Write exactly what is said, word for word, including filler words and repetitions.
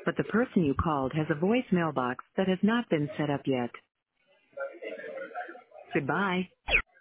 but the person you called has a voicemail box that has not been set up yet. Goodbye.